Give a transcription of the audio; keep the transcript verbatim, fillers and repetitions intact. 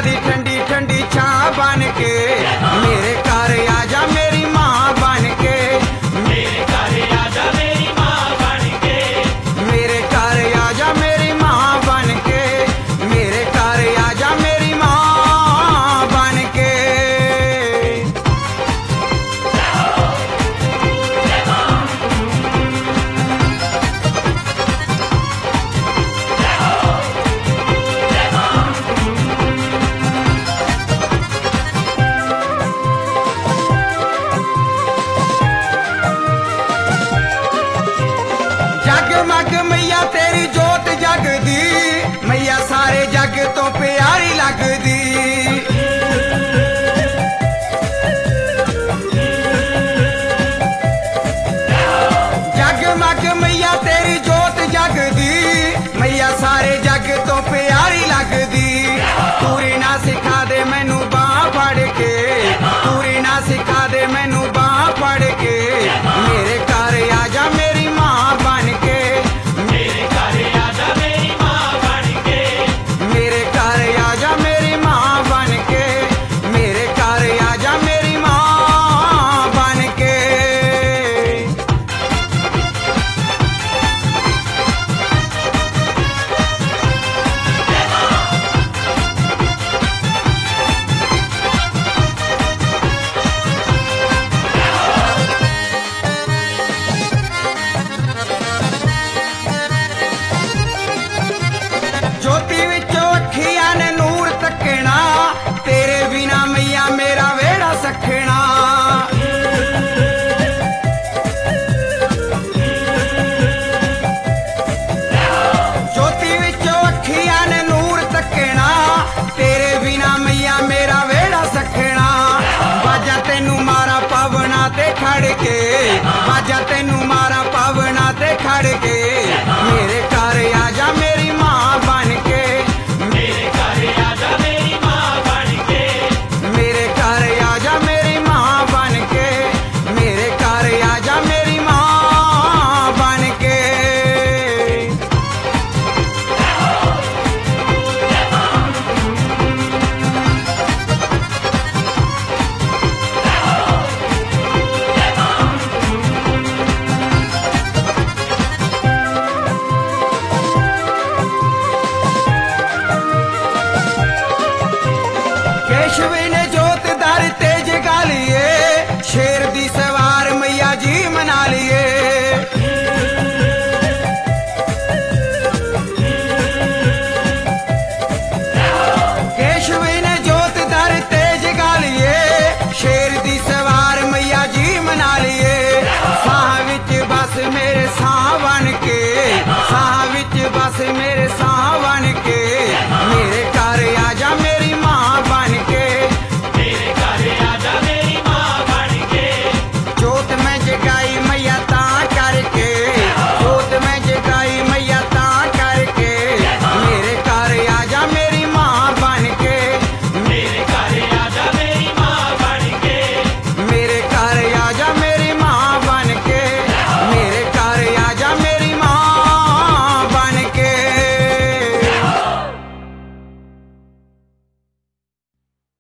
दी ठंडी ठंडी छां बन के, मेरे घर आजा मेरी माँ बन के, मेरे घर आजा मेरी माँ बन के, मेरे घर आजा मेरी माँ बन के, मेरे घर आजा मेरी माँ बन के। जगमग मैया तेरी जोत जगदी, मैया सारे जग तो प्यारी लगदी। जगमग मैया तेरी जोत जगदी, मैया सारे जग तो प्यारी लगदी। तूरी ना सिखा